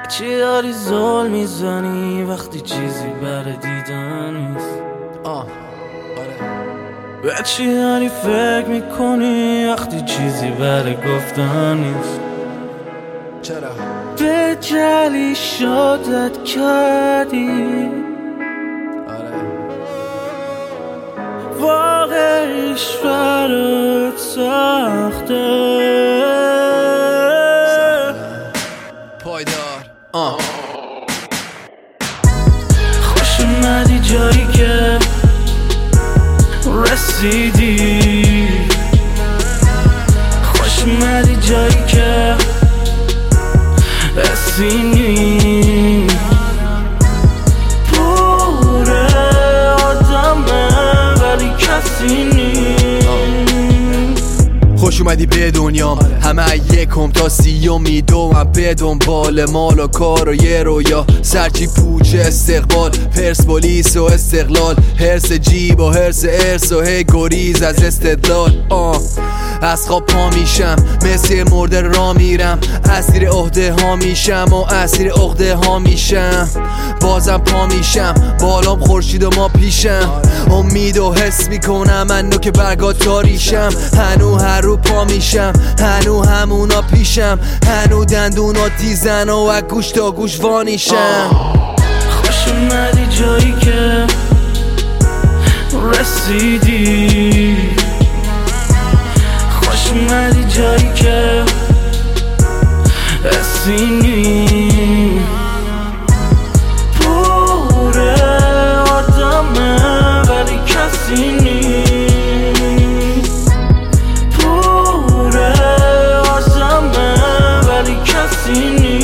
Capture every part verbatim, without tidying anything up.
چی داری زل میزنی وقتی چیزی برای دیدن نیست؟ آه آره. به چی داری فکر میکنی وقتی چیزی برای گفتن نیست؟ چرا؟ به جلی شادت کردی آره. واقعیش برات سخته پایدار آه. خوش اومدی جایی که رسیدی، خوش اومدی جایی که رسیدی. پوره آدمه ولی کسی نیست. خوش اومدی به دنیام، همه یکم تا سیوم میدوم به دنبال مال و کار و یه رویا، سرچی پوچ استقبال، پرسپولیس و استقلال، هرس جیب و هرس ارس و هی گریز از استدلال. آه از خواب پا میشم مثل مرده را میرم، اسیر عهده ها میشم و اسیر عقده ها میشم، بازم پا میشم بالام خورشید و ما پیشم، امید و حس میکنم منو که برگا تاریشم، هنو هر رو پا میشم هنو همونا پیشم، هنو دندونا تیزن و از گوش تا گوش وانیشم. خوش اومدی جایی که رسیدی، خوش اومدی جایی که رسیدی. پوره آدمه ولی کسی نیست، پوره آدمه ولی کسی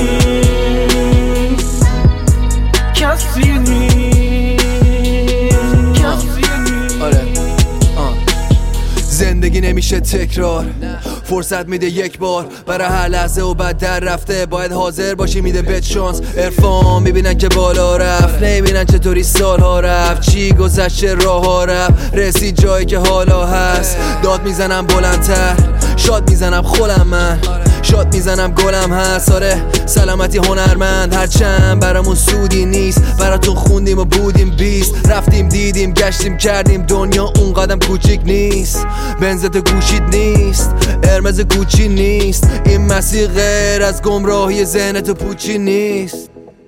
نیست، کسی نیست، کسی نیست. آره آه. زندگی نمیشه تکرار، فرصت میده یک بار برای هر لحظه و بعد در رفته، باید حاضر باشی میده بهت شانس. عرفان میبینن که بالا رفت، نمیبینن چطوری سالها رفت، چی گذشته راه ها رفت، رسید جایی که حالا هست. داد میزنم بلندتر، شاد میزنم خولم من، شاد میزنم گلم هست. آره سلامتی هنرمند، هرچند برامون سودی نیست، براتون خوندیم و بودیم بیست، رفتیم دیدیم گشتیم کردیم، دنیا اون قدم کوچیک نیست، بنزت گوشید نیست، قرمز گوچی نیست، این مسیر غیر از گمراهی ذهنت و پوچی نیست.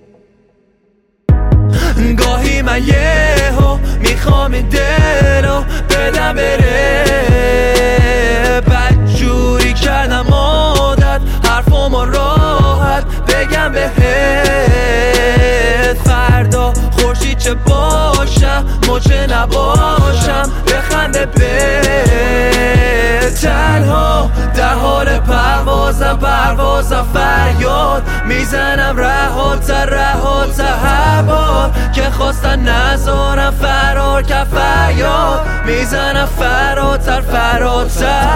گاهی من یهو میخوام این دلو بدم بره، بدجوری کردم عادت حرفمو راحت بگم بهت، فردا خورشید چه باشم مچه نباشم بخنده به تنها در حال پروازم، پروازم فریاد میزنم رهاتر رهاتر هوا که خواستن نذارم فرار که فریاد میزنم فراتر فراتر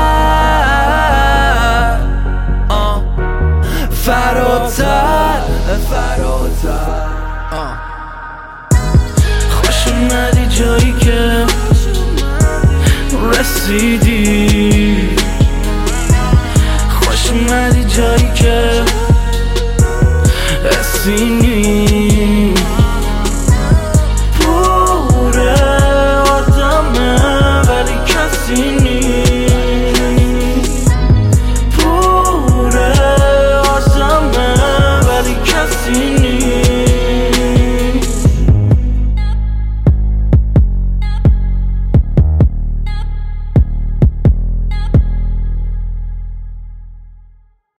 آه. فراتر فراتر آه. خوش اومدی جایی که رسیدی،